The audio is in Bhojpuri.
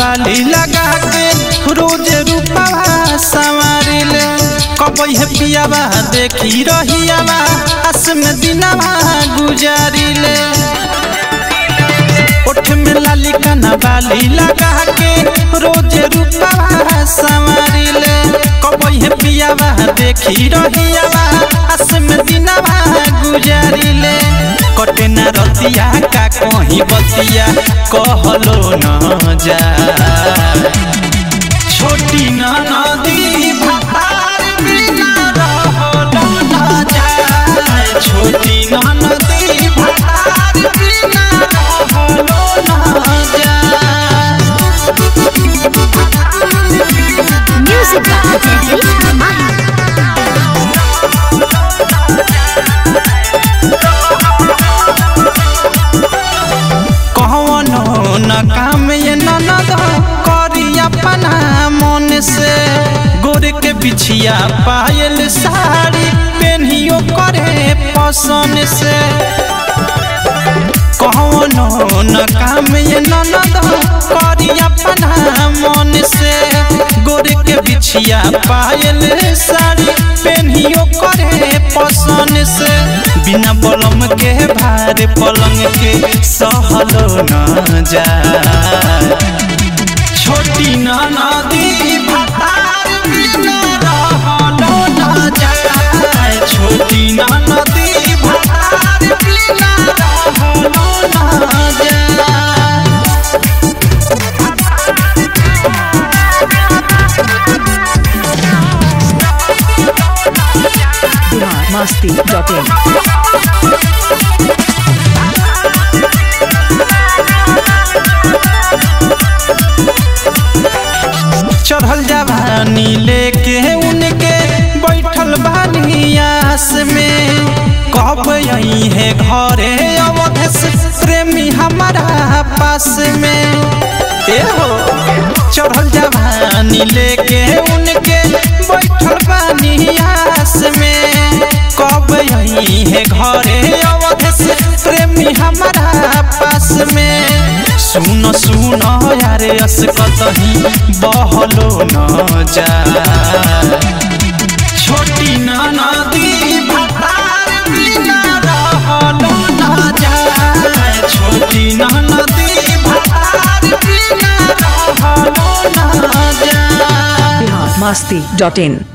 बाली लगा के रोज रूपा संवारिले कबई है पियावा देखी रहियावा आस में दिनवा गुजारिले ओठ में लाली काना बाली लगा के रोज रूपा संवारिले कबई है पियावा देखी रहियावा आस में दिनवा गुजारिले कटे ना रतिया का कहीं बतिया कहलो न जा छोटी नदी भार बिना रहलो न जा छोटी नदी भार बिना रहलो न जा म्यूजिक न काम ये ननद करी अपना मन से गोर के बिछिया पायल साड़ी पेनियो करे पसंद से कौनो न काम ये ननद करी अपना मन से गोर के बिछिया पायल साड़ी पेनियो करे पसंद से बिना बलम के भार पलंग के सहलो न जा छोटी नदी भार बिना रहलो न जा छोटी नदी भार बिना रहलो न जा masti.in चढ़ल जवानी लेके उनके बैठल बानी आस में कब यही है घरे अवधेश प्रेमी हमारा पास में ए हो चढ़ल जवानी लेके उनके बैठल बानी आस में कब यही है घरे अवधेश प्रेमी हमारा पास में सुनो सुनो यारे अस कतही बहलो न जा छोटी नदी भार बिना रहलो न जा छोटी नदी भार बिना रहलो न जा masti.in